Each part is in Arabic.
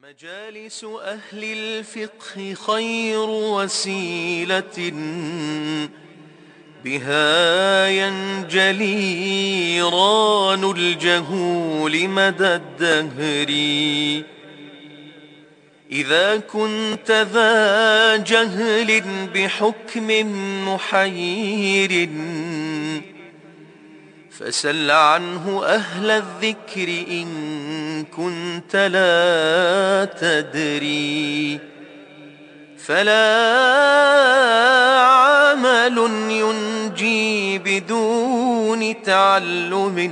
مجالس أهل الفقه خير وسيلة بها ينجلي ران الجهول مدى الدهر. إذا كنت ذا جهل بحكم محير فسل عنه أهل الذكر إن كنت لا تدري. فلا عمل ينجي بدون تعلم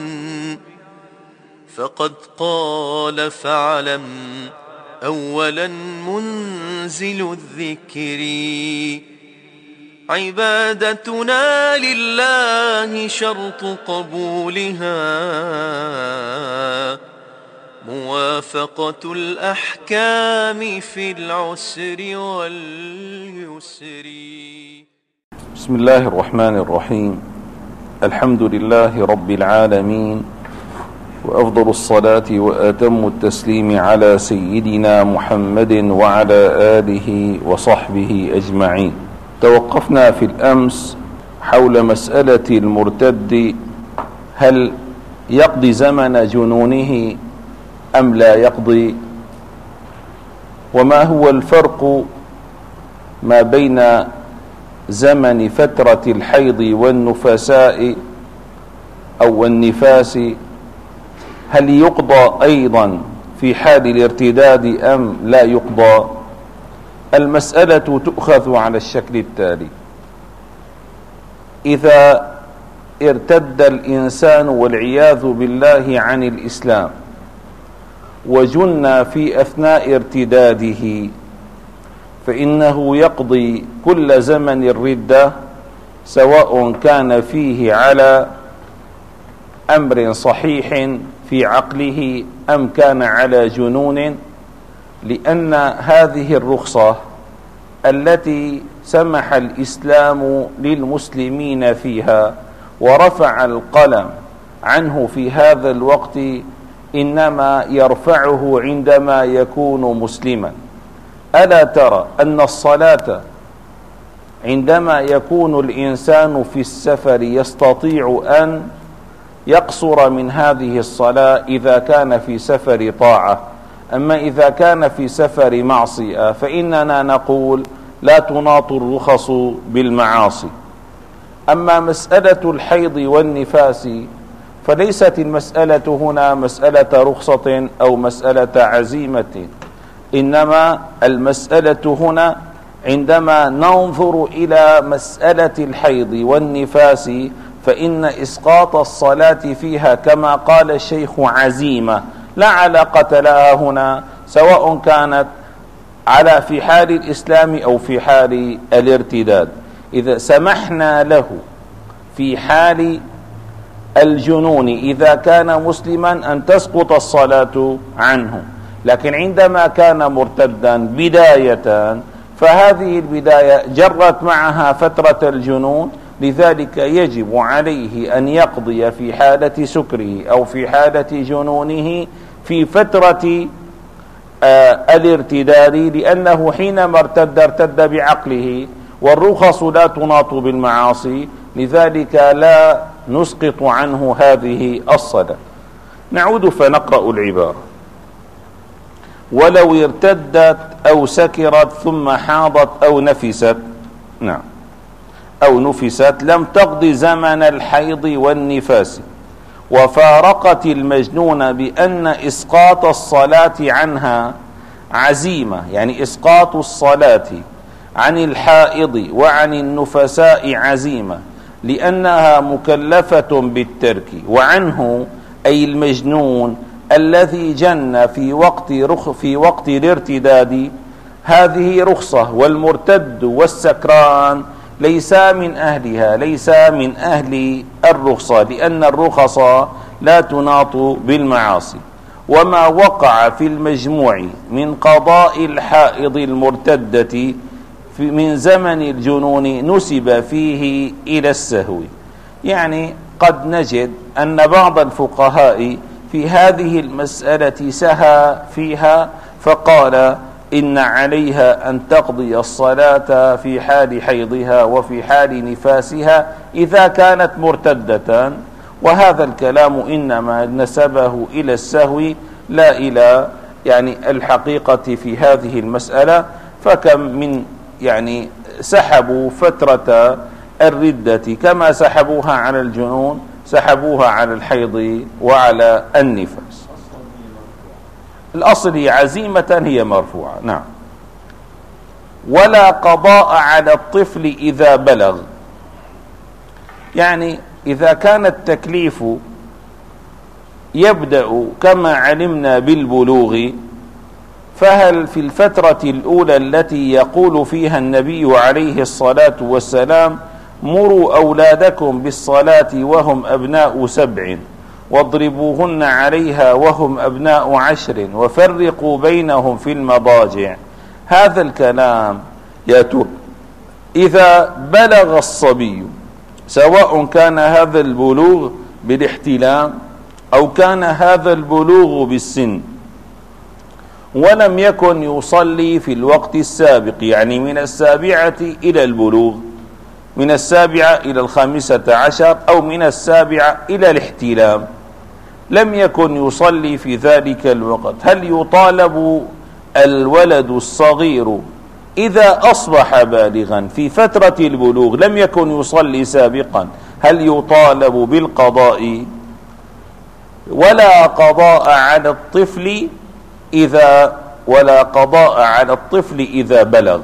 فقد قال فاعلم أولا منزل الذكر. عبادتنا لله شرط قبولها موافقة الأحكام في العسر واليسر. بسم الله الرحمن الرحيم. الحمد لله رب العالمين، وأفضل الصلاة وأتم التسليم على سيدنا محمد وعلى آله وصحبه أجمعين. توقفنا في الأمس حول مسألة المرتد، هل يقضي زمن جنونه أم لا يقضي، وما هو الفرق ما بين زمن فترة الحيض والنفساء أو النفاس، هل يقضى أيضا في حال الارتداد أم لا يقضى؟ المسألة تؤخذ على الشكل التالي: إذا ارتد الإنسان والعياذ بالله عن الإسلام وجن في أثناء ارتداده فإنه يقضي كل زمن الردة، سواء كان فيه على أمر صحيح في عقله أم كان على جنون، لأن هذه الرخصة التي سمح الإسلام للمسلمين فيها ورفع القلم عنه في هذا الوقت إنما يرفعه عندما يكون مسلما. ألا ترى أن الصلاة عندما يكون الإنسان في السفر يستطيع أن يقصر من هذه الصلاة إذا كان في سفر طاعة، أما إذا كان في سفر معصية فإننا نقول لا تناط الرخص بالمعاصي. أما مسألة الحيض والنفاس فليست المسألة هنا مسألة رخصة أو مسألة عزيمة، إنما المسألة هنا عندما ننظر إلى مسألة الحيض والنفاس فإن إسقاط الصلاة فيها كما قال الشيخ عزيمة، لا علاقة لها هنا سواء كانت في حال الإسلام أو في حال الارتداد. إذا سمحنا له في حال الجنون إذا كان مسلما أن تسقط الصلاة عنه، لكن عندما كان مرتدا بداية فهذه البداية جرت معها فترة الجنون، لذلك يجب عليه أن يقضي في حالة سكره أو في حالة جنونه في فترة الارتداد، لأنه حينما ارتد بعقله، والرخص لا تناط بالمعاصي، لذلك لا نسقط عنه هذه الصلاة. نعود فنقرأ العبارة: ولو ارتدت أو سكرت ثم حاضت أو نفست، أو نفست لم تقض زمن الحيض والنفاس، وفارقت المجنون بأن إسقاط الصلاة عنها عزيمة، يعني إسقاط الصلاة عن الحائض وعن النفساء عزيمة، لأنها مكلفة بالترك، وعنه أي المجنون الذي جن في وقت الارتداد هذه رخصة، والمرتد والسكران ليس من أهلها، ليس من أهل الرخصة، لأن الرخص لا تناط بالمعاصي. وما وقع في المجموع من قضاء الحائض المرتدة من زمن الجنون نسب فيه إلى السهو. يعني قد نجد أن بعض الفقهاء في هذه المسألة سهى فيها فقال إن عليها أن تقضي الصلاة في حال حيضها وفي حال نفاسها إذا كانت مرتدة. وهذا الكلام إنما نسبه إلى السهو لا إلى الحقيقة في هذه المسألة. فكم من سحبوا فترة الردة كما سحبوها على الجنون سحبوها على الحيض وعلى النفاس. الأصل عزيمة هي مرفوعة. نعم. ولا قضاء على الطفل إذا بلغ، إذا كان التكليف يبدأ كما علمنا بالبلوغ، فهل في الفترة الأولى التي يقول فيها النبي عليه الصلاة والسلام مروا أولادكم بالصلاة وهم أبناء 7 واضربوهن عليها وهم أبناء 10 وفرقوا بينهم في المضاجع، هذا الكلام يا ترى إذا بلغ الصبي، سواء كان هذا البلوغ بالاحتلام أو كان هذا البلوغ بالسن، ولم يكن يصلي في الوقت السابق، من 7 إلى البلوغ، من 7 إلى 15 أو من 7 إلى الاحتلام، لم يكن يصلي في ذلك الوقت، هل يطالب الولد الصغير إذا أصبح بالغا في فترة البلوغ لم يكن يصلي سابقا، هل يطالب بالقضاء؟ ولا قضاء على الطفل إذا بلغ،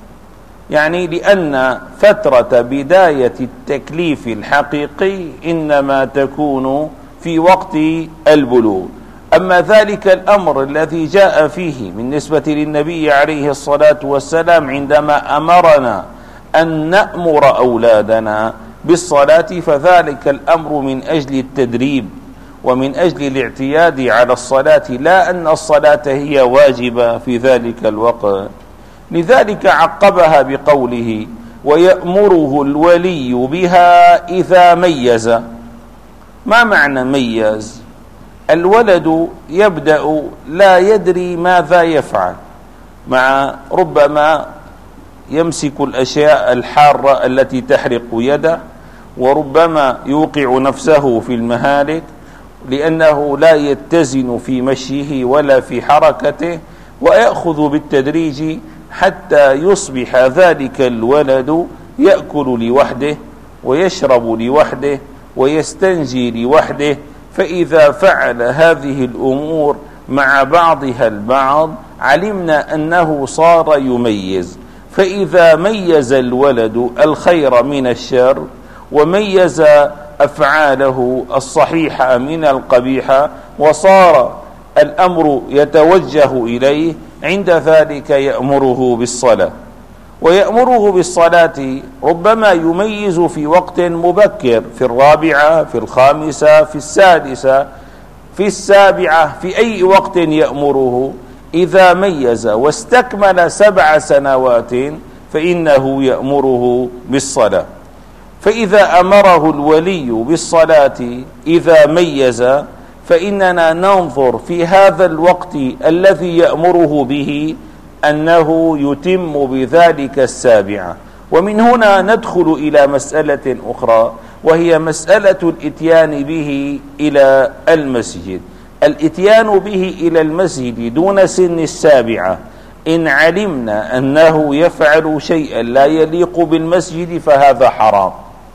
لأن فترة بداية التكليف الحقيقي إنما تكون في وقت البلوغ. أما ذلك الأمر الذي جاء فيه بالنسبة للنبي عليه الصلاة والسلام عندما أمرنا أن نأمر أولادنا بالصلاة، فذلك الأمر من أجل التدريب ومن أجل الاعتياد على الصلاة، لا أن الصلاة هي واجبة في ذلك الوقت. لذلك عقبها بقوله ويأمره الولي بها إذا ميز. ما معنى ميز؟ الولد يبدأ لا يدري ماذا يفعل، ربما يمسك الأشياء الحارة التي تحرق يده، وربما يوقع نفسه في المهالك لأنه لا يتزن في مشيه ولا في حركته، ويأخذ بالتدريج حتى يصبح ذلك الولد يأكل لوحده ويشرب لوحده ويستنجي لوحده. فإذا فعل هذه الأمور مع بعضها البعض علمنا أنه صار يميز. فإذا ميز الولد الخير من الشر وميز أفعاله الصحيحة من القبيحة وصار الأمر يتوجه إليه، عند ذلك يأمره بالصلاة. ويأمره بالصلاة ربما يميز في وقت مبكر، في 4، في 5، في 6، في 7، في أي وقت يأمره. إذا ميز واستكمل 7 سنوات فإنه يأمره بالصلاة. فإذا أمره الولي بالصلاة إذا ميز فإننا ننظر في هذا الوقت الذي يأمره به أنه يتم بذلك 7. ومن هنا ندخل إلى مسألة أخرى، وهي مسألة الإتيان به إلى المسجد. الإتيان به إلى المسجد دون سن 7 إن علمنا أنه يفعل شيئا لا يليق بالمسجد فهذا حرام،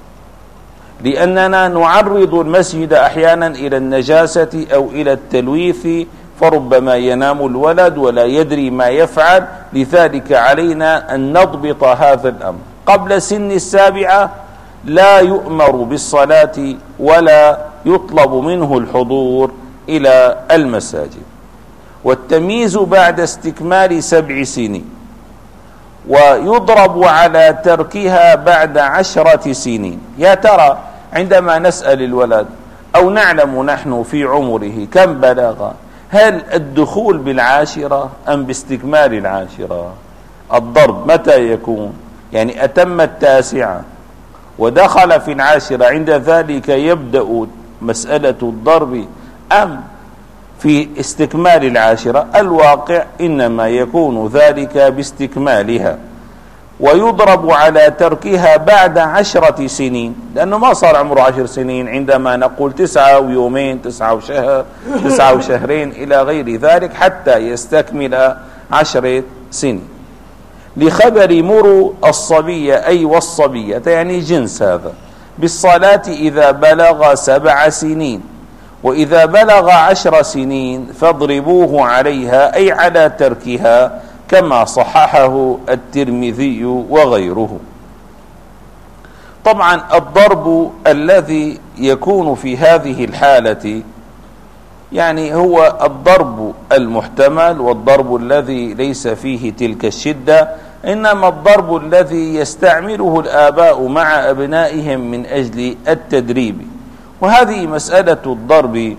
لأننا نعرض المسجد أحيانا إلى النجاسة أو إلى التلويث، فربما ينام الولد ولا يدري ما يفعل. لذلك علينا أن نضبط هذا الأمر. قبل سن 7 لا يؤمر بالصلاة ولا يطلب منه الحضور إلى المساجد. والتمييز بعد استكمال 7 سنين، ويضرب على تركها بعد 10 سنين. يا ترى عندما نسأل الولد أو نعلم نحن في عمره كم بلغ، هل الدخول بالعاشرة أم باستكمال 10؟ الضرب متى يكون؟ أتم 9 ودخل في 10، عند ذلك يبدأ مسألة الضرب، أم في استكمال العاشرة، الواقع إنما يكون ذلك باستكمالها، ويضرب على تركها بعد 10 سنين، لأنه ما صار عمره 10 سنين عندما نقول 9 ويومين 9 وشهر 9 وشهرين إلى غير ذلك حتى يستكمل 10 سنين. لخبر مروا الصبي أي والصبية، يعني جنس هذا، بالصلاة إذا بلغ 7 سنين، وإذا بلغ 10 سنين فاضربوه عليها أي على تركها، كما صححه الترمذي وغيره. طبعا الضرب الذي يكون في هذه الحالة يعني هو الضرب المحتمل، والضرب الذي ليس فيه تلك الشدة، إنما الضرب الذي يستعمله الآباء مع أبنائهم من أجل التدريب. وهذه مسألة الضرب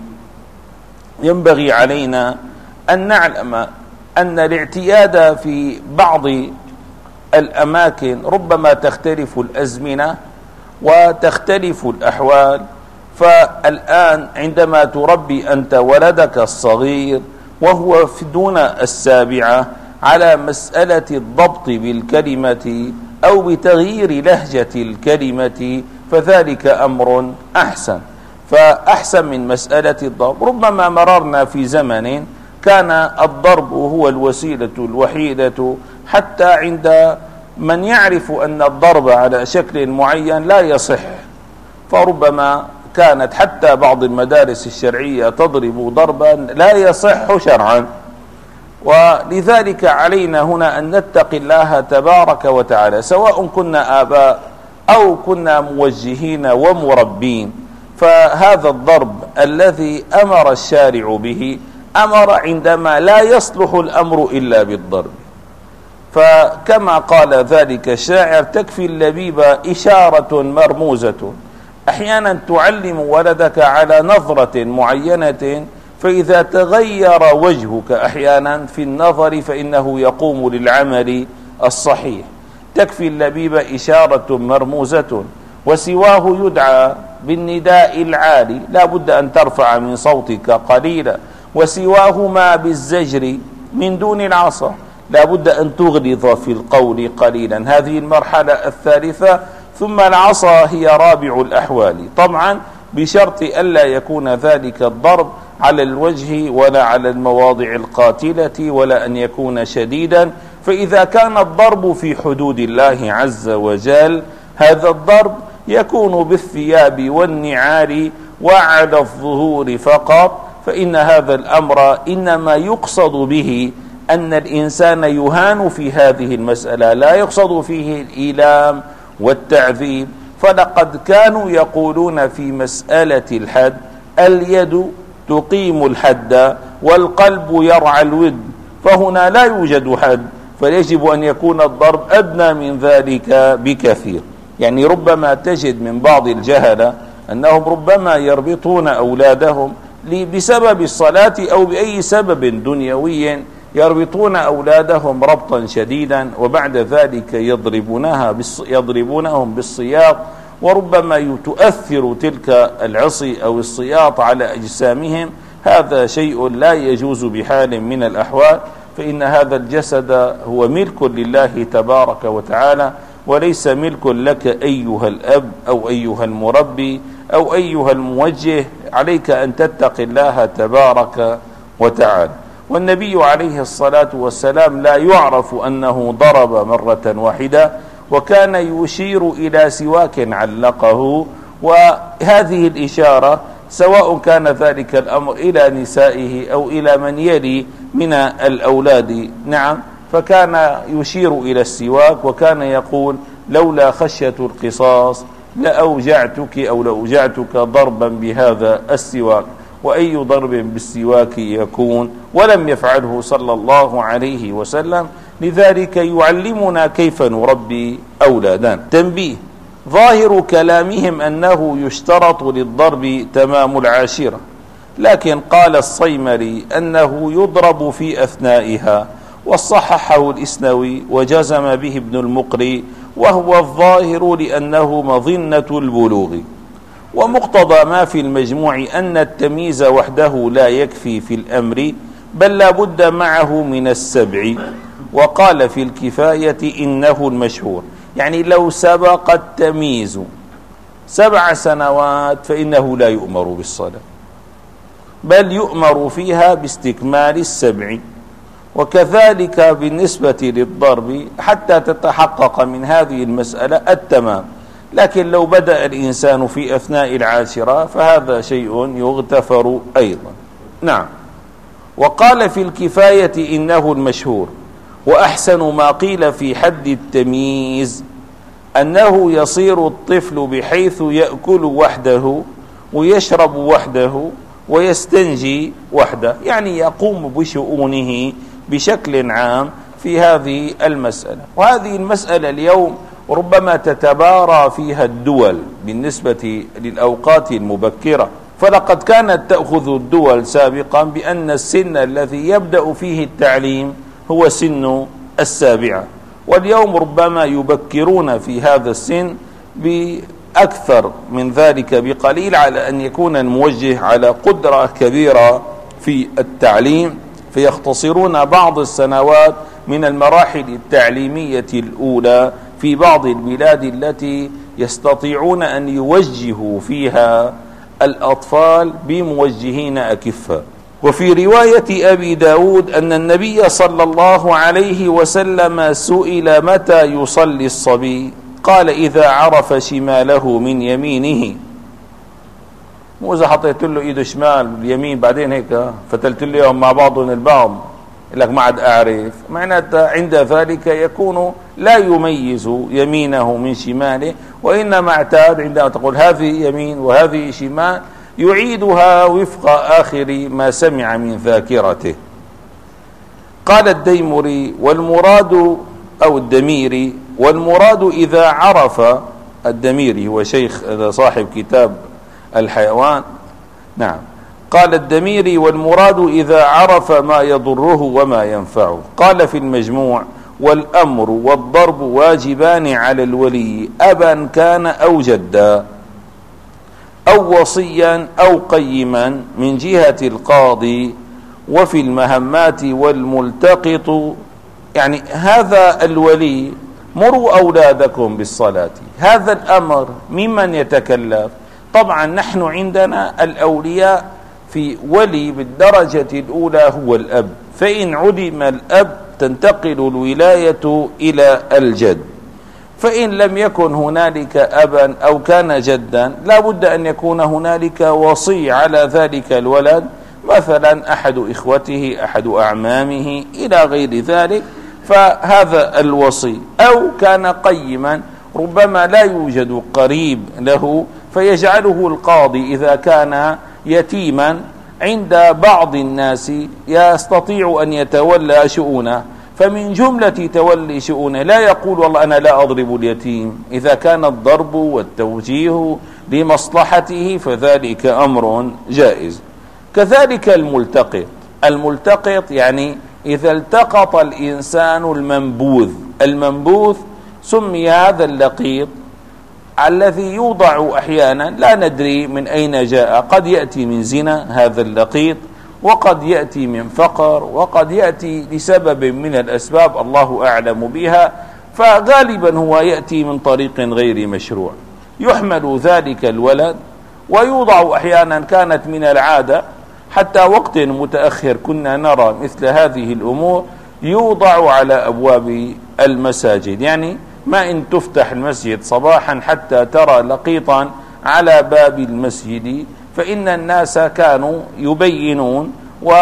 ينبغي علينا أن نعلم أن الاعتياد في بعض الأماكن ربما تختلف الأزمنة وتختلف الأحوال. فالآن عندما تربي أنت ولدك الصغير وهو في دون 7 على مسألة الضبط بالكلمة أو بتغيير لهجة الكلمة، فذلك أمر أحسن، فأحسن من مسألة الضرب. ربما مررنا في زمن كان الضرب هو الوسيلة الوحيدة، حتى عند من يعرف أن الضرب على شكل معين لا يصح، فربما كانت حتى بعض المدارس الشرعية تضرب ضربا لا يصح شرعا. ولذلك علينا هنا أن نتقي الله تبارك وتعالى، سواء كنا آباء أو كنا موجهين ومربين. فهذا الضرب الذي أمر الشارع به أمر عندما لا يصلح الأمر إلا بالضرب. فكما قال ذلك الشاعر: تكفي اللبيب إشارة مرموزة. أحيانا تعلم ولدك على نظرة معينة، فإذا تغير وجهك أحيانا في النظر فإنه يقوم للعمل الصحيح. تكفي اللبيب إشارة مرموزة، وسواه يدعى بالنداء العالي، لا بد أن ترفع من صوتك قليلا. وسواهما بالزجر من دون العصا، لا بد أن تغلظ في القول قليلا. هذه المرحلة الثالثة. ثم العصا هي رابع الأحوال، طبعا بشرط ألا يكون ذلك الضرب على الوجه ولا على المواضع القاتلة ولا أن يكون شديدا. فإذا كان الضرب في حدود الله عز وجل، هذا الضرب يكون بالثياب والنعال وعلى الظهور فقط، فإن هذا الأمر إنما يقصد به أن الإنسان يهان في هذه المسألة، لا يقصد فيه الإيلام والتعذيب. فلقد كانوا يقولون في مسألة الحد: اليد تقيم الحد والقلب يرعى الود، فهنا لا يوجد حد، فيجب أن يكون الضرب أدنى من ذلك بكثير. يعني ربما تجد من بعض الجهلة أنهم ربما يربطون أولادهم بسبب الصلاة أو بأي سبب دنيوي، يربطون أولادهم ربطا شديدا، وبعد ذلك يضربونهم بالسياط، وربما تؤثر تلك العصي أو السياط على أجسامهم. هذا شيء لا يجوز بحال من الأحوال، فإن هذا الجسد هو ملك لله تبارك وتعالى، وليس ملك لك أيها الأب أو أيها المربي أو أيها الموجه. عليك أن تتقي الله تبارك وتعالى. والنبي عليه الصلاة والسلام لا يعرف أنه ضرب مرة واحدة، وكان يشير إلى سواك علقه، وهذه الإشارة سواء كان ذلك الأمر إلى نسائه أو إلى من يلي من الأولاد، نعم، فكان يشير إلى السواك، وكان يقول: لولا خشية القصاص لأوجعتك أو لأوجعتك ضربا بهذا السواك. وأي ضرب بالسواك يكون؟ ولم يفعله صلى الله عليه وسلم. لذلك يعلمنا كيف نربي أولادنا. تنبيه: ظاهر كلامهم أنه يشترط للضرب تمام العاشرة، لكن قال الصيمري أنه يضرب في أثنائها، وصححه الإسنوي وجزم به ابن المقري، وهو الظاهر لأنه مظنة البلوغ. ومقتضى ما في المجموع أن التمييز وحده لا يكفي في الأمر، بل لا بد معه من السبع. وقال في الكفاية إنه المشهور، يعني لو سبق التمييز 7 سنوات فإنه لا يؤمر بالصلاة، بل يؤمر فيها باستكمال 7. وكذلك بالنسبة للضرب حتى تتحقق من هذه المسألة التمام. لكن لو بدأ الإنسان في أثناء 10 فهذا شيء يغتفر أيضا. نعم. وقال في الكفاية إنه المشهور. وأحسن ما قيل في حد التمييز أنه يصير الطفل بحيث يأكل وحده ويشرب وحده ويستنجي وحده، يعني يقوم بشؤونه بشكل عام في هذه المسألة. وهذه المسألة اليوم ربما تتبارى فيها الدول بالنسبة للأوقات المبكرة، فلقد كانت تأخذ الدول سابقا بأن السن الذي يبدأ فيه التعليم هو سن 7، واليوم ربما يبكرون في هذا السن بأكثر من ذلك بقليل، على أن يكون الموجه على قدرة كبيرة في التعليم، فيختصرون بعض السنوات من المراحل التعليمية الأولى في بعض البلاد التي يستطيعون أن يوجهوا فيها الأطفال بموجهين أكفاء. وفي رواية أبي داود أن النبي صلى الله عليه وسلم سئل متى يصلي الصبي، قال إذا عرف شماله من يمينه. مو إذا حطيت له إيده شمال باليمين بعدين هيك فتلت له مع بعضهم البعض لك ما عاد أعرف، معناتها عند ذلك يكون لا يميز يمينه من شماله، وإنما اعتاد عندما تقول هذه يمين وهذه شمال يعيدها وفق آخر ما سمع من ذاكرته. قال الديمري والمراد أو الدميري والمراد إذا عرف، الدميري هو شيخ صاحب كتاب الحيوان. نعم. قال الدميري والمراد إذا عرف ما يضره وما ينفعه. قال في المجموع والأمر والضرب واجبان على الولي أبا كان أو جدا أو وصيا أو قيما من جهة القاضي، وفي المهمات والملتقط، يعني هذا الولي مروا أولادكم بالصلاة، هذا الأمر ممن يتكلف؟ طبعا نحن عندنا الأولياء في ولي بالدرجة الأولى هو الأب، فإن عدم الأب تنتقل الولاية إلى الجد، فإن لم يكن هنالك أبا أو كان جدا لا بد أن يكون هنالك وصي على ذلك الولد، مثلا أحد إخوته أحد أعمامه إلى غير ذلك، فهذا الوصي. أو كان قيما ربما لا يوجد قريب له فيجعله القاضي إذا كان يتيما عند بعض الناس يستطيع أن يتولى شؤونه، فمن جملة تولي شؤونه لا يقول والله أنا لا أضرب اليتيم، إذا كان الضرب والتوجيه لمصلحته فذلك أمر جائز. كذلك الملتقط يعني إذا التقط الإنسان المنبوذ سمي هذا اللقيط الذي يوضع أحيانا لا ندري من أين جاء، قد يأتي من زنا هذا اللقيط، وقد يأتي من فقر، وقد يأتي لسبب من الأسباب الله أعلم بها، فغالبا هو يأتي من طريق غير مشروع. يحمل ذلك الولد ويوضع أحيانا، كانت من العادة حتى وقت متأخر كنا نرى مثل هذه الأمور، يوضع على أبواب المساجد، يعني ما إن تفتح المسجد صباحا حتى ترى لقيطا على باب المسجد، فإن الناس كانوا يبينون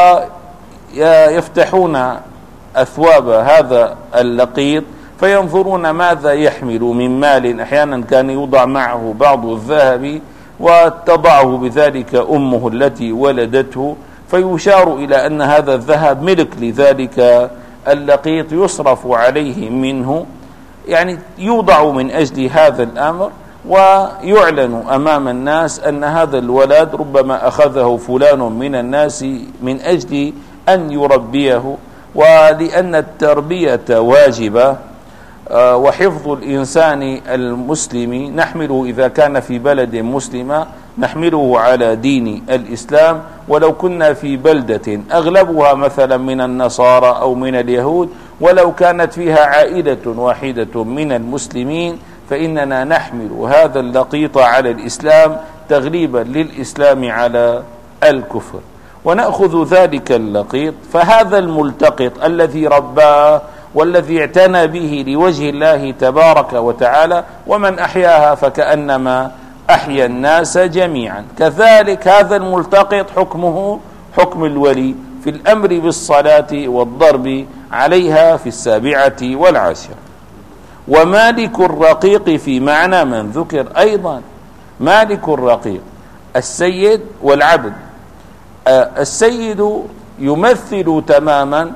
ويفتحون أثواب هذا اللقيط فينظرون ماذا يحمل من مال، أحيانا كان يوضع معه بعض الذهب وتضعه بذلك أمه التي ولدته، فيشار إلى أن هذا الذهب ملك لذلك اللقيط يصرف عليه منه، يعني يوضع من أجل هذا الأمر، ويعلن أمام الناس أن هذا الولد ربما أخذه فلان من الناس من أجل أن يربيه، ولأن التربية واجبة وحفظ الإنسان المسلم نحمله إذا كان في بلد مسلمة نحمله على دين الإسلام، ولو كنا في بلدة أغلبها مثلا من النصارى أو من اليهود، ولو كانت فيها عائلة واحدة من المسلمين، فإننا نحمل هذا اللقيط على الإسلام تغليبا للإسلام على الكفر، ونأخذ ذلك اللقيط. فهذا الملتقط الذي رباه والذي اعتنى به لوجه الله تبارك وتعالى، ومن أحياها فكأنما أحيا الناس جميعا. كذلك هذا الملتقط حكمه حكم الولي في الأمر بالصلاة والضرب عليها في 7 و10. ومالك الرقيق في معنى من ذكر أيضا. مالك الرقيق السيد والعبد. السيد يمثل تماما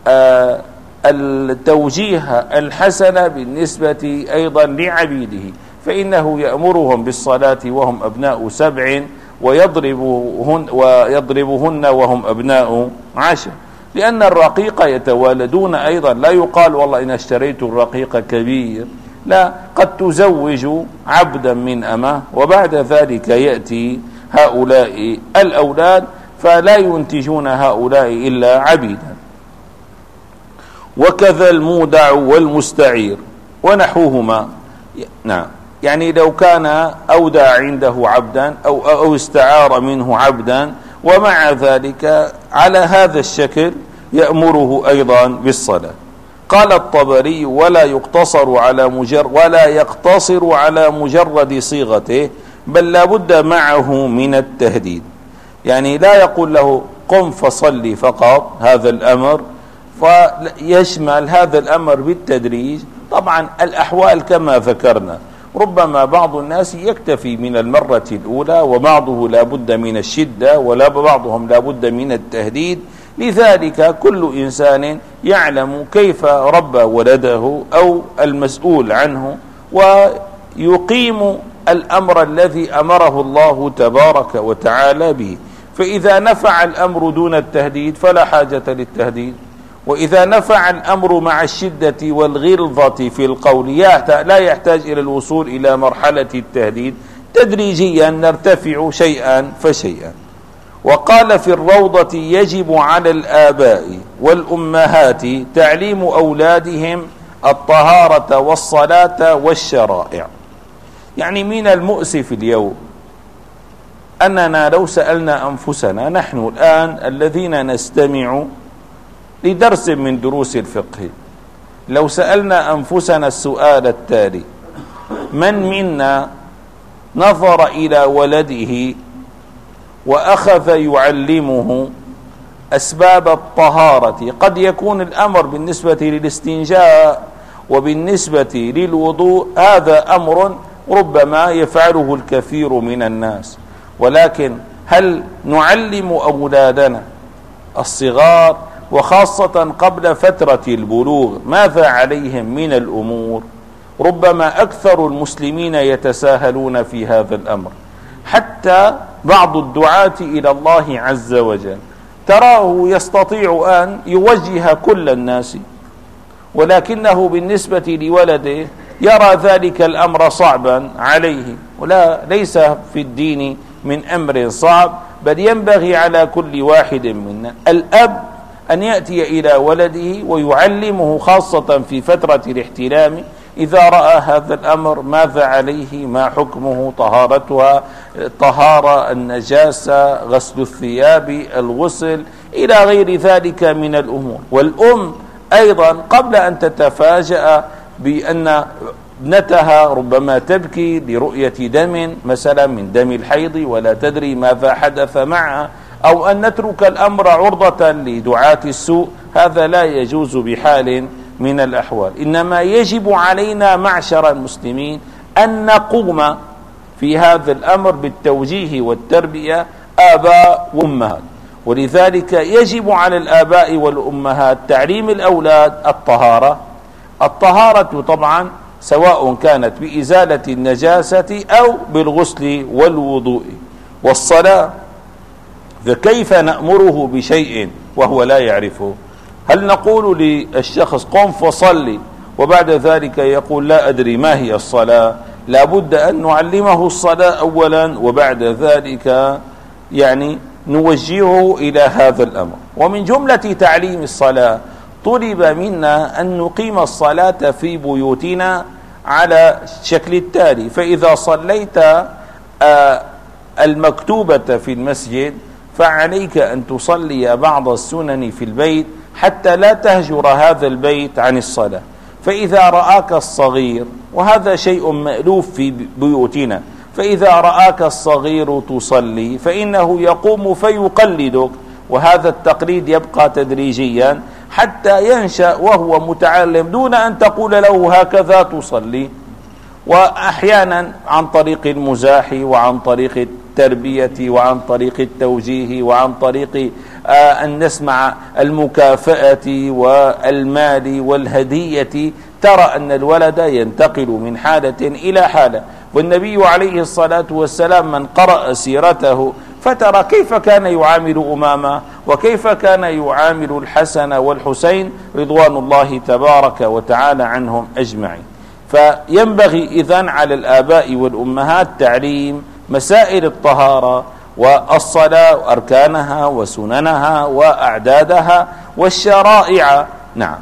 التوجيه الحسن بالنسبة أيضا لعبيده، فإنه يأمرهم بالصلاة وهم أبناء 7 ويضربهن وهم أبناء 10، لأن الرقيق يتوالدون أيضا. لا يقال والله إن اشتريت الرقيق كبير، لا، قد تزوج عبدا من أمه وبعد ذلك يأتي هؤلاء الأولاد فلا ينتجون هؤلاء إلا عبيدا. وكذا المودع والمستعير ونحوهما. نعم، يعني لو كان أودع عنده عبدا أو استعار منه عبدا ومع ذلك على هذا الشكل يأمره أيضا بالصلاة. قال الطبري: ولا يقتصر على مجرد صيغته، بل لا بد معه من التهديد. يعني لا يقول له قم فصلي فقط هذا الأمر، فيشمل هذا الأمر بالتدريج. طبعا الأحوال كما ذكرنا، ربما بعض الناس يكتفي من المرة الأولى، وبعضه لا بد من الشدة، وبعضهم لا بد من التهديد. لذلك كل إنسان يعلم كيف ربى ولده أو المسؤول عنه، ويقيم الأمر الذي أمره الله تبارك وتعالى به. فإذا نفع الأمر دون التهديد فلا حاجة للتهديد، وإذا نفع الأمر مع الشدة والغلظة في القول لا يحتاج إلى الوصول إلى مرحلة التهديد، تدريجيا نرتفع شيئا فشيئا. وقال في الروضة: يجب على الآباء والأمهات تعليم أولادهم الطهارة والصلاة والشرائع. يعني من المؤسف اليوم أننا لو سألنا أنفسنا، نحن الآن الذين نستمع لدرس من دروس الفقه، لو سألنا أنفسنا السؤال التالي: من منا نظر إلى ولده وأخذ يعلمه أسباب الطهارة؟ قد يكون الأمر بالنسبة للاستنجاء وبالنسبة للوضوء هذا أمر ربما يفعله الكثير من الناس، ولكن هل نعلم أولادنا الصغار وخاصة قبل فترة البلوغ ماذا عليهم من الأمور؟ ربما أكثر المسلمين يتساهلون في هذا الأمر، حتى بعض الدعاة إلى الله عز وجل تراه يستطيع أن يوجه كل الناس، ولكنه بالنسبة لولده يرى ذلك الأمر صعبا عليه. ليس في الدين من أمر صعب، بل ينبغي على كل واحد منا الأب أن يأتي إلى ولده ويعلمه خاصة في فترة الاحتلام، إذا رأى هذا الأمر ماذا عليه، ما حكمه، طهارتها، طهارة النجاسة، غسل الثياب، الغسل، إلى غير ذلك من الأمور. والأم أيضا قبل أن تتفاجأ بأن ابنتها ربما تبكي لرؤية دم مثلا من دم الحيض ولا تدري ماذا حدث معها، أو أن نترك الأمر عرضة لدعاة السوء، هذا لا يجوز بحال من الأحوال. إنما يجب علينا معشر المسلمين أن نقوم في هذا الأمر بالتوجيه والتربية آباء وأمهات. ولذلك يجب على الآباء والأمهات تعليم الأولاد الطهارة طبعا سواء كانت بإزالة النجاسة أو بالغسل والوضوء. والصلاة، فكيف نأمره بشيء وهو لا يعرفه؟ هل نقول للشخص قم فصلي وبعد ذلك يقول لا أدري ما هي الصلاة. لا بد أن نعلمه الصلاة أولا، وبعد ذلك يعني نوجهه إلى هذا الأمر. ومن جملة تعليم الصلاة طلب منا أن نقيم الصلاة في بيوتنا على الشكل التالي: فإذا صليت المكتوبة في المسجد فعليك أن تصلي بعض السنن في البيت حتى لا تهجر هذا البيت عن الصلاة. فإذا رآك الصغير، وهذا شيء مألوف في بيوتنا، فإذا رآك الصغير تصلي فإنه يقوم فيقلدك، وهذا التقليد يبقى تدريجيا حتى ينشأ وهو متعلم دون أن تقول له هكذا تصلي. وأحيانا عن طريق المزاح، وعن طريق التربية، وعن طريق التوجيه، وعن طريق أن نسمع المكافأة والمال والهدية، ترى أن الولد ينتقل من حالة إلى حالة. والنبي عليه الصلاة والسلام من قرأ سيرته فترى كيف كان يعامل أمامة، وكيف كان يعامل الحسن والحسين رضوان الله تبارك وتعالى عنهم أجمعين. فينبغي إذن على الآباء والأمهات تعليم مسائل الطهارة والصلاة وأركانها وسننها وأعدادها والشرائع. نعم،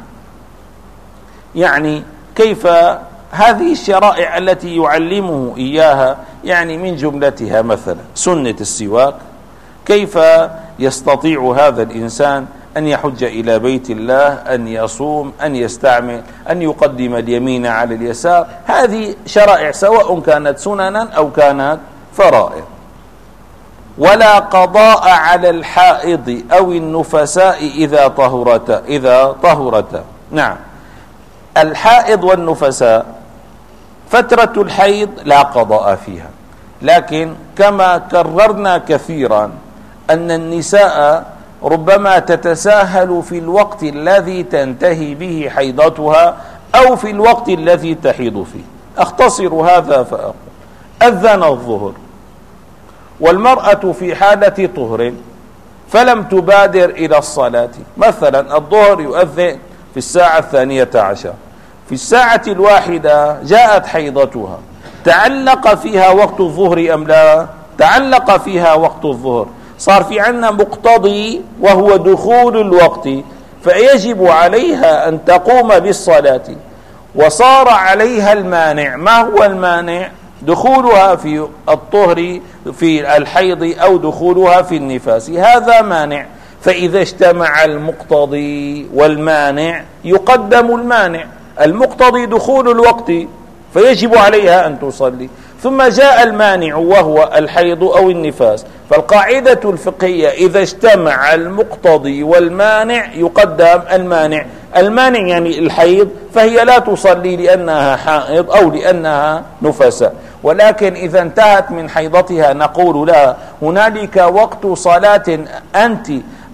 يعني كيف هذه الشرائع التي يعلمه إياها، يعني من جملتها مثلا سنة السواك، كيف يستطيع هذا الإنسان أن يحج إلى بيت الله، أن يصوم، أن يستعمل، أن يقدم اليمين على اليسار. هذه شرائع سواء كانت سننا أو كانت فرائض. ولا قضاء على الحائض أو النفساء إذا طهرتا. نعم، الحائض والنفساء فترة الحيض لا قضاء فيها، لكن كما كررنا كثيرا أن النساء ربما تتساهل في الوقت الذي تنتهي به حيضتها أو في الوقت الذي تحيض فيه. أختصر هذا فأقول: أذن الظهر والمرأة في حالة طهر فلم تبادر إلى الصلاة، مثلا الظهر يؤذن في الساعة 12، في الساعة 1 جاءت حيضتها، تعلق فيها وقت الظهر أم لا؟ تعلق فيها وقت الظهر، صار في عنا مقتضي وهو دخول الوقت، فيجب عليها أن تقوم بالصلاة، وصار عليها المانع. ما هو المانع؟ دخولها في الطهر في الحيض أو دخولها في النفاس، هذا مانع. فإذا اجتمع المقتضي والمانع يقدم المانع. المقتضي دخول الوقت فيجب عليها أن تصلي، ثم جاء المانع وهو الحيض أو النفاس، فالقاعدة الفقهية إذا اجتمع المقتضي والمانع يقدم المانع. المانع يعني الحيض، فهي لا تصلي لأنها حائض أو لأنها نفساء. ولكن إذا انتهت من حيضتها نقول لها هنالك وقت صلاة أنت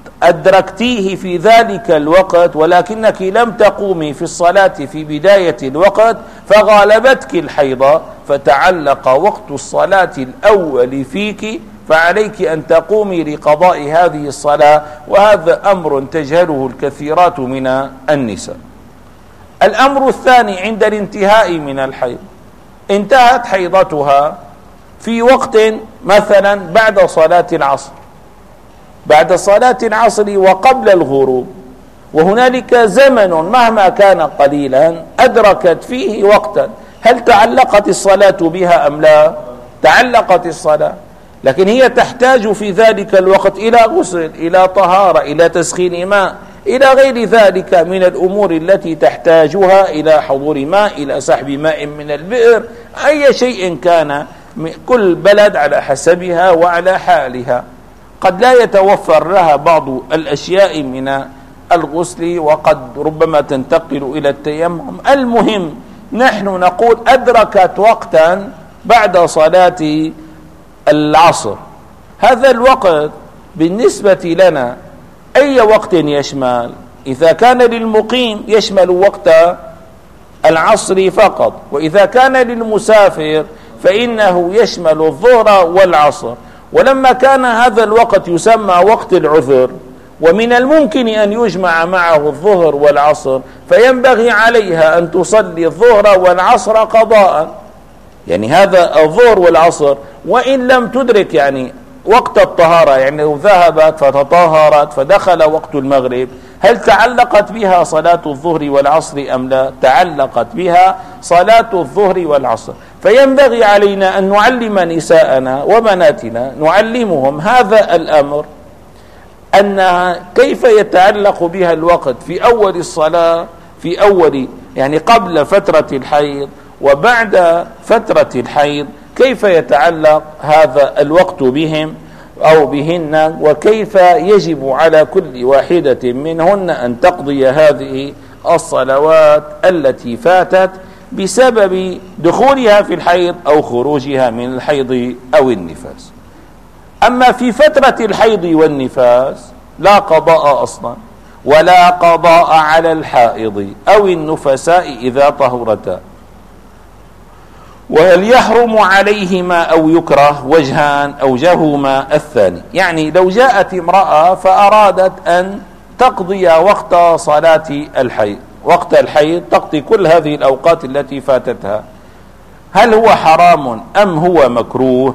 أدركتيه في ذلك الوقت، ولكنك لم تقومي في الصلاة في بداية الوقت فغالبتك الحيضة، فتعلق وقت الصلاة الأول فيك، فعليك أن تقومي لقضاء هذه الصلاة. وهذا أمر تجهله الكثيرات من النساء. الأمر الثاني عند الانتهاء من الحيض، انتهت حيضتها في وقت مثلا بعد صلاة العصر، بعد صلاة العصر وقبل الغروب، وهنالك زمن مهما كان قليلا أدركت فيه وقتا، هل تعلقت الصلاة بها أم لا؟ تعلقت الصلاة، لكن هي تحتاج في ذلك الوقت إلى غسل، إلى طهارة، إلى تسخين ماء، إلى غير ذلك من الأمور التي تحتاجها، إلى حضور ماء، إلى سحب ماء من البئر، أي شيء كان، كل بلد على حسبها وعلى حالها. قد لا يتوفر لها بعض الأشياء من الغسل، وقد ربما تنتقل إلى التيمم. المهم نحن نقول أدركت وقتا بعد صلاة العصر، هذا الوقت بالنسبة لنا أي وقت يشمل؟ إذا كان للمقيم يشمل وقت العصر فقط، وإذا كان للمسافر فإنه يشمل الظهر والعصر. ولما كان هذا الوقت يسمى وقت العذر، ومن الممكن أن يجمع معه الظهر والعصر، فينبغي عليها أن تصلي الظهر والعصر قضاء، يعني هذا الظهر والعصر وإن لم تدرك يعني وقت الطهارة، يعني لو ذهبت فتطهرت فدخل وقت المغرب، هل تعلقت بها صلاة الظهر والعصر أم لا؟ تعلقت بها صلاة الظهر والعصر. فينبغي علينا أن نعلم نساءنا وبناتنا، نعلمهم هذا الأمر، أنها كيف يتعلق بها الوقت في أول الصلاة، في أول يعني قبل فترة الحيض وبعد فترة الحيض، كيف يتعلق هذا الوقت بهم أو بهن، وكيف يجب على كل واحدة منهن أن تقضي هذه الصلوات التي فاتت بسبب دخولها في الحيض أو خروجها من الحيض أو النفاس. أما في فترة الحيض والنفاس لا قضاء أصلا، ولا قضاء على الحائض أو النفساء إذا طهرتا. وهل يحرم عليهما أو يكره؟ وجهان أوجههما الثاني، يعني لو جاءت امرأة فأرادت أن تقضي وقت صلاة الحيض، وقت الحيض تقضي كل هذه الأوقات التي فاتتها، هل هو حرام أم هو مكروه؟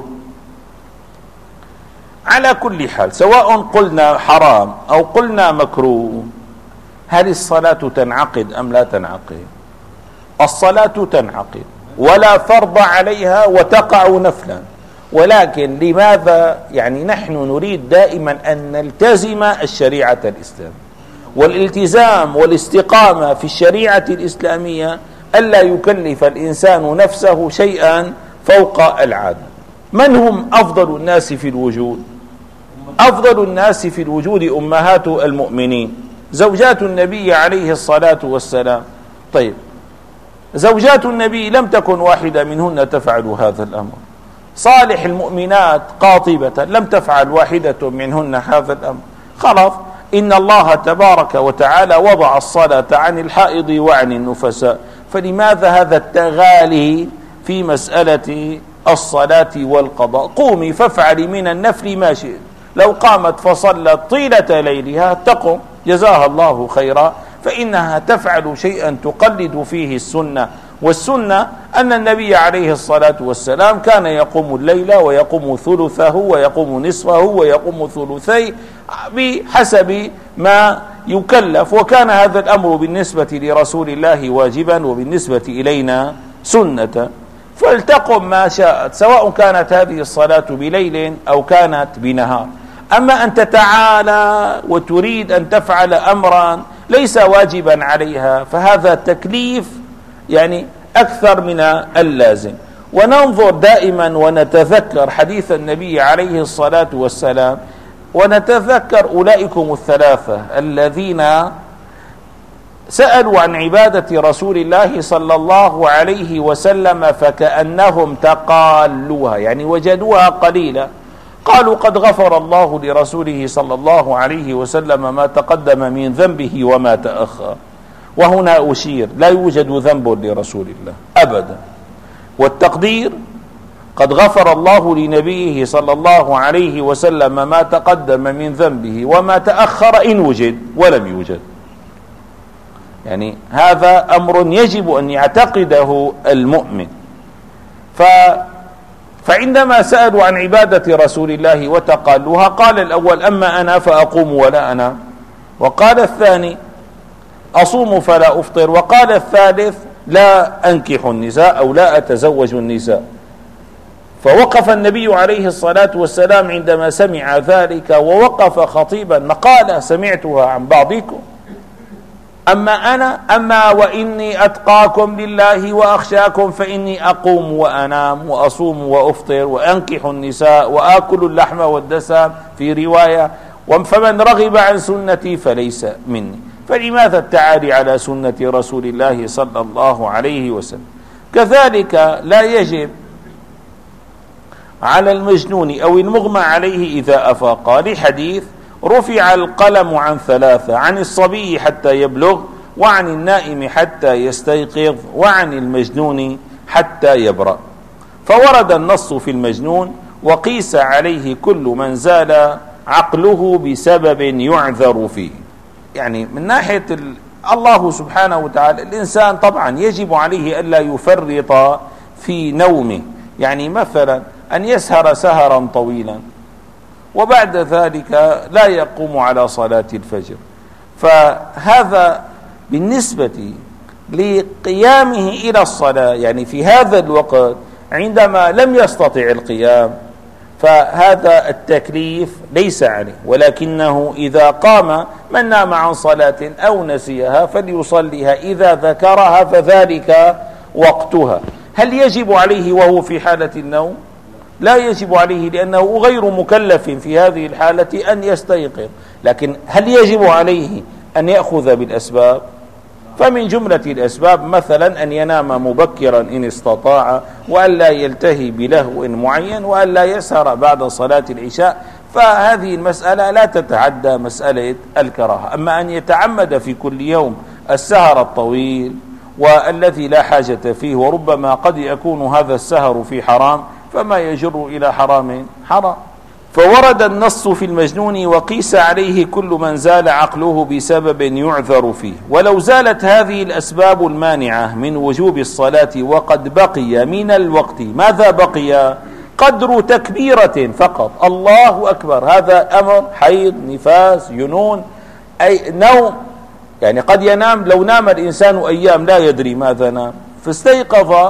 على كل حال سواء قلنا حرام أو قلنا مكروه، هل الصلاة تنعقد أم لا تنعقد؟ الصلاة تنعقد ولا فرض عليها وتقع نفلا، ولكن لماذا يعني نحن نريد دائما أن نلتزم الشريعة الإسلامية، والالتزام والاستقامة في الشريعة الإسلامية ألا يكلف الإنسان نفسه شيئا فوق العادة. من هم أفضل الناس في الوجود؟ أفضل الناس في الوجود أمهات المؤمنين، زوجات النبي عليه الصلاة والسلام. طيب، زوجات النبي لم تكن واحدة منهن تفعل هذا الأمر، صالح المؤمنات قاطبة لم تفعل واحدة منهن هذا الأمر. خلاص، إن الله تبارك وتعالى وضع الصلاة عن الحائض وعن النفساء، فلماذا هذا التغالي في مسألة الصلاة والقضاء؟ قومي فافعلي من النفل ما شئت، لو قامت فصلت طيلة ليلها تقم جزاها الله خيرا، فإنها تفعل شيئا تقلد فيه السنة، والسنة أن النبي عليه الصلاة والسلام كان يقوم الليل ويقوم ثلثه ويقوم نصفه ويقوم ثلثيه بحسب ما يكلف، وكان هذا الأمر بالنسبة لرسول الله واجبا وبالنسبة إلينا سنة، فلتقم ما شاءت سواء كانت هذه الصلاة بليل أو كانت بنهار. أما أن تتعالى وتريد أن تفعل أمرا ليس واجبا عليها فهذا تكليف يعني أكثر من اللازم. وننظر دائما ونتذكر حديث النبي عليه الصلاة والسلام، ونتذكر أولئكم الثلاثة الذين سألوا عن عبادة رسول الله صلى الله عليه وسلم فكأنهم تقالوها، يعني وجدوها قليلة، قالوا قد غفر الله لرسوله صلى الله عليه وسلم ما تقدم من ذنبه وما تأخر. وهنا أشير لا يوجد ذنب لرسول الله أبدا، والتقدير قد غفر الله لنبيه صلى الله عليه وسلم ما تقدم من ذنبه وما تأخر إن وجد ولم يوجد، يعني هذا أمر يجب أن يعتقده المؤمن. فعندما سألوا عن عبادة رسول الله وتقالوها قال الأول أما أنا فأقوم ولا أنام، وقال الثاني أصوم فلا أفطر، وقال الثالث لا أنكح النساء أو لا أتزوج النساء. فوقف النبي عليه الصلاة والسلام عندما سمع ذلك ووقف خطيبا مقالة سمعتها عن بعضكم، أما وإني أتقاكم لله وأخشاكم فإني أقوم وأنام وأصوم وأفطر وأنكح النساء وآكل اللحم والدسم في رواية، فمن رغب عن سنتي فليس مني. فلماذا التعالي على سنة رسول الله صلى الله عليه وسلم؟ كذلك لا يجب على المجنون أو المغمى عليه إذا أفاق، لحديث رفع القلم عن ثلاثة: عن الصبي حتى يبلغ، وعن النائم حتى يستيقظ، وعن المجنون حتى يبرأ. فورد النص في المجنون وقيس عليه كل من زال عقله بسبب يعذر فيه. يعني من ناحية الله سبحانه وتعالى الإنسان طبعا يجب عليه ألا يفرط في نومه، يعني مثلا أن يسهر سهرا طويلا وبعد ذلك لا يقوم على صلاة الفجر، فهذا بالنسبة لقيامه إلى الصلاة يعني في هذا الوقت عندما لم يستطع القيام فهذا التكليف ليس عليه، ولكنه إذا قام من نام عن صلاة أو نسيها فليصليها إذا ذكرها فذلك وقتها. هل يجب عليه وهو في حالة النوم؟ لا يجب عليه، لأنه غير مكلف في هذه الحالة أن يستيقظ. لكن هل يجب عليه أن يأخذ بالأسباب؟ فمن جملة الأسباب مثلا أن ينام مبكرا إن استطاع، وأن لا يلتهي بلهو معين، وأن لا يسهر بعد صلاة العشاء، فهذه المسألة لا تتعدى مسألة الكراهة. أما أن يتعمد في كل يوم السهر الطويل والذي لا حاجة فيه، وربما قد يكون هذا السهر في حرام، فما يجر إلى حرام حرام. فورد النص في المجنون وقيس عليه كل من زال عقله بسبب يعذر فيه. ولو زالت هذه الأسباب المانعة من وجوب الصلاة وقد بقي من الوقت، ماذا بقي؟ قدر تكبيرة فقط، الله أكبر، هذا أمر حيض، نفاس، جنون، أي نوم. يعني قد ينام، لو نام الإنسان أيام لا يدري ماذا نام فاستيقظ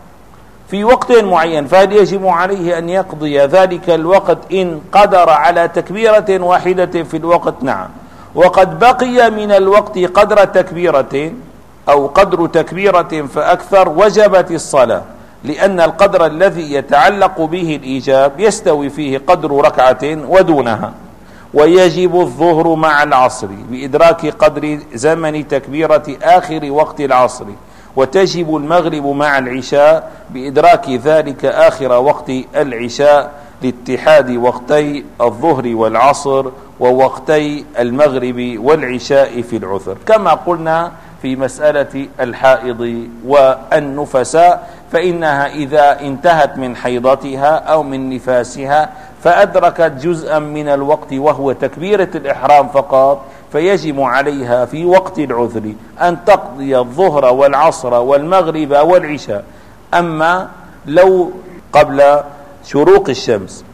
في وقت معين، فهل يجب عليه أن يقضي ذلك الوقت إن قدر على تكبيرة واحدة في الوقت؟ نعم. وقد بقي من الوقت قدر تكبيرة أو قدر تكبيرة فأكثر وجبت الصلاة، لأن القدر الذي يتعلق به الإيجاب يستوي فيه قدر ركعة ودونها. ويجب الظهر مع العصر بإدراك قدر زمن تكبيرة آخر وقت العصر، وتجب المغرب مع العشاء بإدراك ذلك آخر وقت العشاء لاتحاد وقتي الظهر والعصر ووقتي المغرب والعشاء في العذر، كما قلنا في مسألة الحائض والنفساء، فإنها إذا انتهت من حيضتها أو من نفاسها فأدركت جزءا من الوقت وهو تكبيرة الإحرام فقط، فيجب عليها في وقت العذر أن تقضي الظهر والعصر والمغرب والعشاء. أما لو قبل شروق الشمس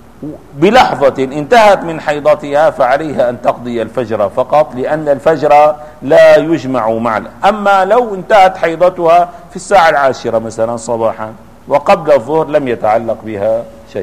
بلحظة انتهت من حيضتها فعليها أن تقضي الفجر فقط، لأن الفجر لا يجمع معه. أما لو انتهت حيضتها في الساعة 10 مثلا صباحا وقبل الظهر لم يتعلق بها شيء.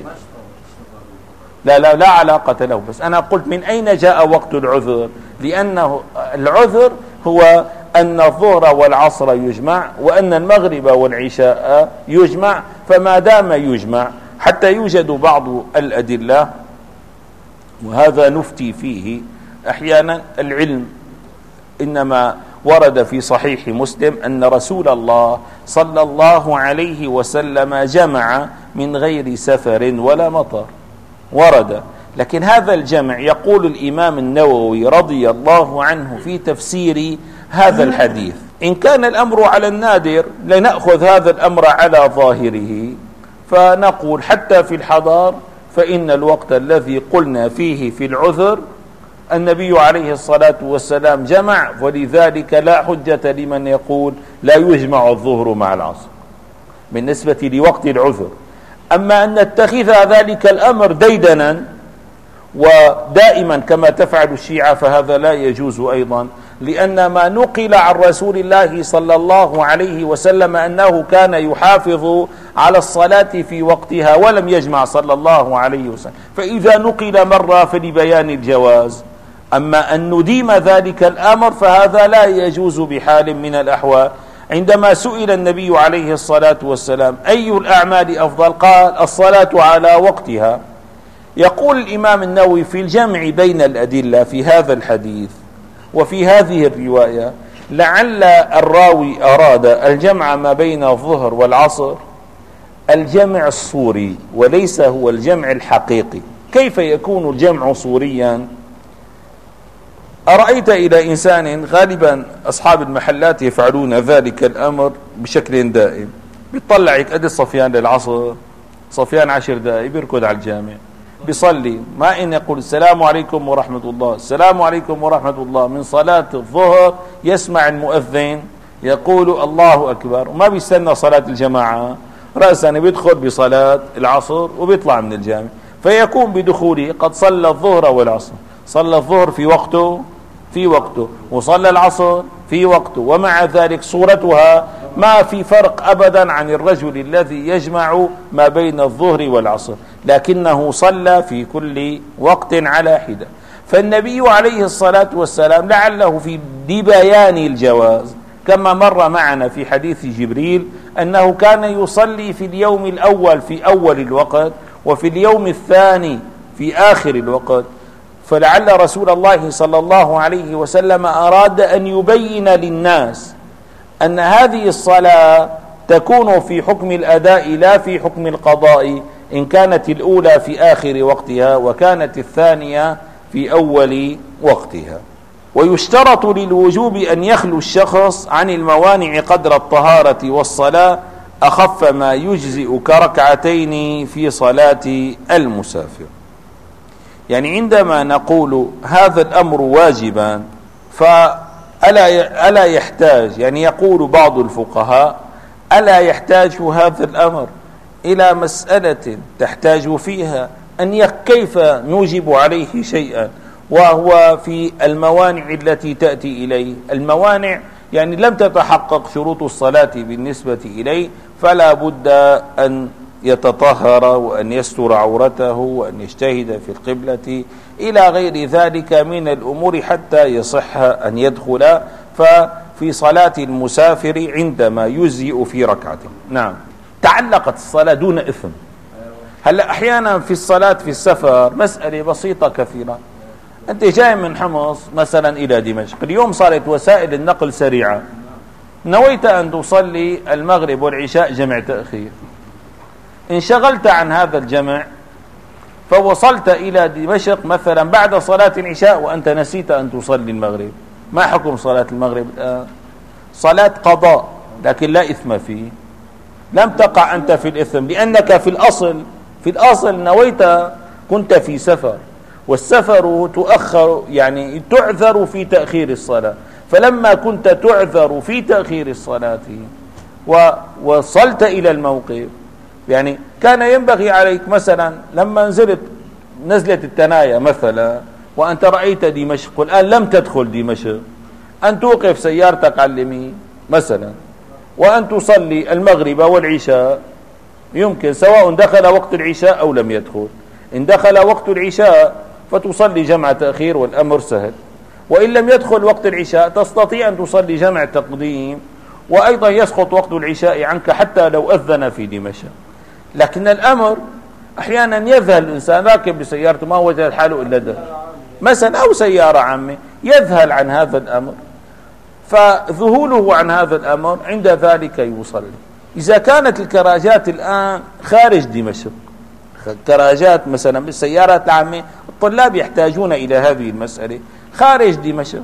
لا علاقة له. بس أنا قلت من أين جاء وقت العذر؟ لأنه العذر هو أن الظهر والعصر يجمع وأن المغرب والعشاء يجمع، فما دام يجمع حتى يوجد بعض الأدلة وهذا نفتي فيه أحيانا، العلم إنما ورد في صحيح مسلم أن رسول الله صلى الله عليه وسلم جمع من غير سفر ولا مطر، ورد. لكن هذا الجمع يقول الإمام النووي رضي الله عنه في تفسير هذا الحديث: إن كان الأمر على النادر لنأخذ هذا الأمر على ظاهره، فنقول حتى في الحضار فإن الوقت الذي قلنا فيه في العذر النبي عليه الصلاة والسلام جمع، ولذلك لا حجة لمن يقول لا يجمع الظهر مع العصر بالنسبة لوقت العذر. أما أن نتخذ ذلك الأمر ديدنا ودائما كما تفعل الشيعة فهذا لا يجوز أيضا، لأن ما نقل عن رسول الله صلى الله عليه وسلم أنه كان يحافظ على الصلاة في وقتها ولم يجمع صلى الله عليه وسلم، فإذا نقل مرة فلبيان الجواز. أما أن نديم ذلك الأمر فهذا لا يجوز بحال من الأحوال. عندما سئل النبي عليه الصلاة والسلام أي الأعمال أفضل؟ قال الصلاة على وقتها. يقول الإمام النووي في الجمع بين الأدلة في هذا الحديث وفي هذه الرواية لعل الراوي أراد الجمع ما بين الظهر والعصر الجمع الصوري وليس هو الجمع الحقيقي. كيف يكون الجمع صوريا؟ أرأيت إلى إنسان، غالبا أصحاب المحلات يفعلون ذلك الأمر بشكل دائم، بيطلعك قد الصفيان للعصر، صفيان 10 دقائق بيركض على الجامع، بيصلي، ما إن يقول السلام عليكم ورحمة الله، السلام عليكم ورحمة الله، من صلاة الظهر يسمع المؤذن يقول الله أكبر، وما بيستنى صلاة الجماعة، رأسا بيدخل بصلاة العصر وبيطلع من الجامع، فيكون بدخوله قد صلى الظهر والعصر، صلى الظهر في وقته وصلى العصر في وقته، ومع ذلك صورتها ما في فرق أبدا عن الرجل الذي يجمع ما بين الظهر والعصر، لكنه صلى في كل وقت على حدة. فالنبي عليه الصلاة والسلام لعله في بيان الجواز، كما مر معنا في حديث جبريل أنه كان يصلي في اليوم الأول في أول الوقت، وفي اليوم الثاني في آخر الوقت، فلعل رسول الله صلى الله عليه وسلم أراد أن يبين للناس أن هذه الصلاة تكون في حكم الأداء لا في حكم القضاء، إن كانت الأولى في آخر وقتها وكانت الثانية في أول وقتها. ويشترط للوجوب أن يخلو الشخص عن الموانع قدر الطهارة والصلاة أخف ما يجزئ كركعتين في صلاة المسافر. يعني عندما نقول هذا الأمر واجبا فألا يحتاج، يعني يقول بعض الفقهاء ألا يحتاج هذا الأمر إلى مسألة تحتاج فيها أن كيف نوجب عليه شيئا وهو في الموانع التي تأتي إليه، الموانع يعني لم تتحقق شروط الصلاة بالنسبة إليه، فلا بد أن يتطهر وأن يستر عورته وأن يجتهد في القبلة إلى غير ذلك من الأمور حتى يصح أن يدخل. ففي صلاة المسافر عندما يجزئ في ركعته. نعم، تعلقت الصلاة دون إثم. هلا أحيانا في الصلاة في السفر مسألة بسيطة كثيرة، أنت جاي من حمص مثلا إلى دمشق، اليوم صارت وسائل النقل سريعة، نويت أن تصلي المغرب والعشاء جمع تأخير، انشغلت عن هذا الجمع فوصلت إلى دمشق مثلا بعد صلاة العشاء وأنت نسيت أن تصلي المغرب، ما حكم صلاة المغرب الآن؟ صلاة قضاء لكن لا إثم فيه، لم تقع أنت في الإثم، لأنك في الأصل نويت، كنت في سفر، والسفر تؤخر يعني تعذر في تأخير الصلاة، فلما كنت تعذر في تأخير الصلاة ووصلت إلى الموقف، يعني كان ينبغي عليك مثلا لما نزلت التنايا مثلا وأنت رأيت دمشق والآن لم تدخل دمشق، أن توقف سيارتك على اليمين مثلا وأن تصلي المغرب والعشاء، يمكن سواء دخل وقت العشاء أو لم يدخل. إن دخل وقت العشاء فتصلي جمع تأخير والأمر سهل، وإن لم يدخل وقت العشاء تستطيع أن تصلي جمع تقديم، وأيضا يسقط وقت العشاء عنك حتى لو أذن في دمشق. لكن الأمر أحيانا يذهل الإنسان راكب بسيارته ما وجد حاله إلا ده مثلا، أو سيارة عامة، يذهل عن هذا الأمر، فذهوله عن هذا الأمر عند ذلك يصلي. إذا كانت الكراجات الآن خارج دمشق، كراجات مثلا بالسيارات العامة، الطلاب يحتاجون إلى هذه المسألة، خارج دمشق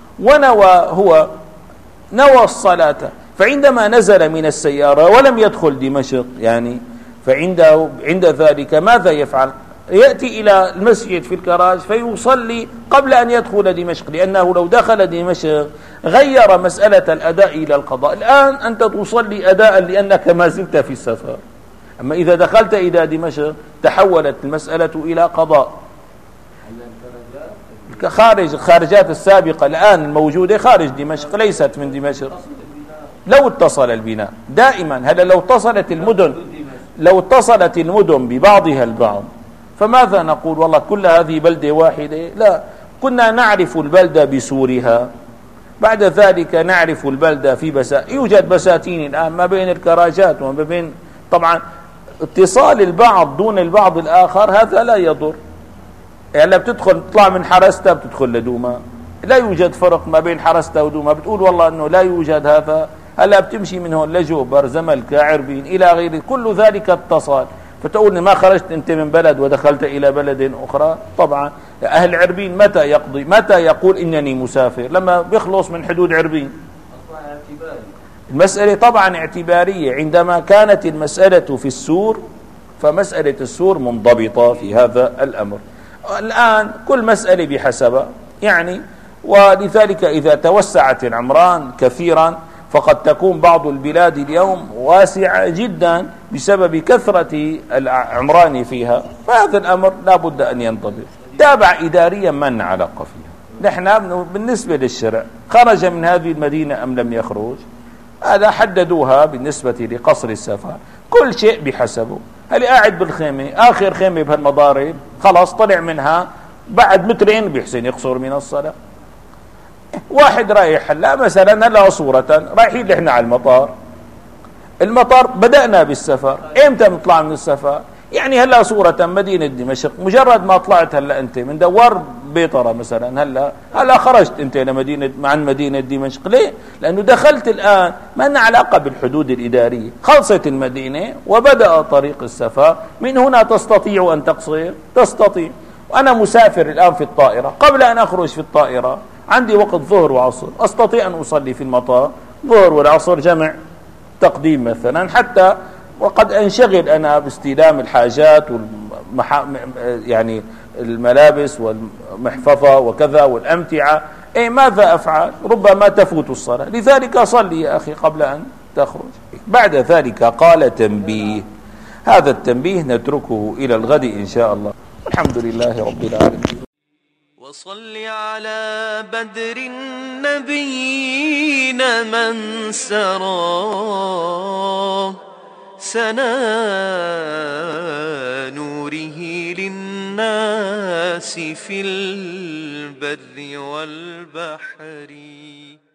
هو نوى الصلاة، فعندما نزل من السيارة ولم يدخل دمشق يعني عند ذلك ماذا يفعل؟ يأتي إلى المسجد في الكراج فيصلي قبل أن يدخل دمشق، لأنه لو دخل دمشق غير مسألة الأداء إلى القضاء. الآن أنت تصلي أداء لأنك ما زلت في السفر، أما إذا دخلت إلى دمشق تحولت المسألة إلى قضاء. الخارجات السابقة الآن الموجودة خارج دمشق ليست من دمشق، لو اتصل البناء دائما. هذا لو اتصلت المدن ببعضها البعض فماذا نقول؟ والله كل هذه بلدة واحدة؟ لا، كنا نعرف البلدة بسورها، بعد ذلك نعرف البلدة في يوجد بساتين الآن ما بين الكراجات وما بين، طبعا اتصال البعض دون البعض الآخر هذا لا يضر، يعني تطلع من حرستا بتدخل لدوما، لا يوجد فرق ما بين حرستا ودوما، بتقول والله أنه لا يوجد هذا، هلا بتمشي من هون لجوبر زملكا عربين إلى غيره، كل ذلك اتصال، فتقول ما خرجت أنت من بلد ودخلت إلى بلد أخرى. طبعا أهل عربين متى يقول إنني مسافر؟ لما بيخلص من حدود عربين. المسألة طبعا اعتبارية، عندما كانت المسألة في السور فمسألة السور منضبطة في هذا الأمر. الآن كل مسألة بحسبها يعني، ولذلك إذا توسعت العمران كثيرا فقد تكون بعض البلاد اليوم واسعة جدا بسبب كثرة العمران فيها، فهذا الأمر لا بد أن ينضبط. تابع إداريا من علاقة فيها، نحن بالنسبة للشرع خرج من هذه المدينة أم لم يخرج، هذا حددوها بالنسبة لقصر السفر، كل شيء بحسبه. هل قاعد بالخيمة آخر خيمة بهالمضارب خلاص طلع منها بعد مترين بيحسن يقصر من الصلاة. واحد رايح هلا مثلا هلا صورة رايحين نحن على المطار بدأنا بالسفر، ايمتى بنطلع من السفر؟ يعني هلا صورة مدينة دمشق مجرد ما طلعت هلا انت من دوار بيطرة مثلا هلا خرجت انت لمدينة عن مدينة دمشق، ليه؟ لانه دخلت الان ما لنا علاقة بالحدود الادارية، خلصت المدينة وبدأ طريق السفر، من هنا تستطيع ان تقصر، تستطيع. وانا مسافر الان في الطائرة، قبل ان اخرج في الطائرة عندي وقت ظهر وعصر، استطيع ان اصلي في المطار ظهر والعصر جمع تقديم مثلا، حتى وقد انشغل انا باستلام الحاجات يعني الملابس والمحفظة وكذا والامتعة، ماذا افعل؟ ربما تفوت الصلاة، لذلك صلي يا اخي قبل ان تخرج. بعد ذلك قال تنبيه، هذا التنبيه نتركه الى الغد ان شاء الله. الحمد لله رب العالمين. وصل على بدر النبيين من سرى سنا نوره للناس في البر والبحر.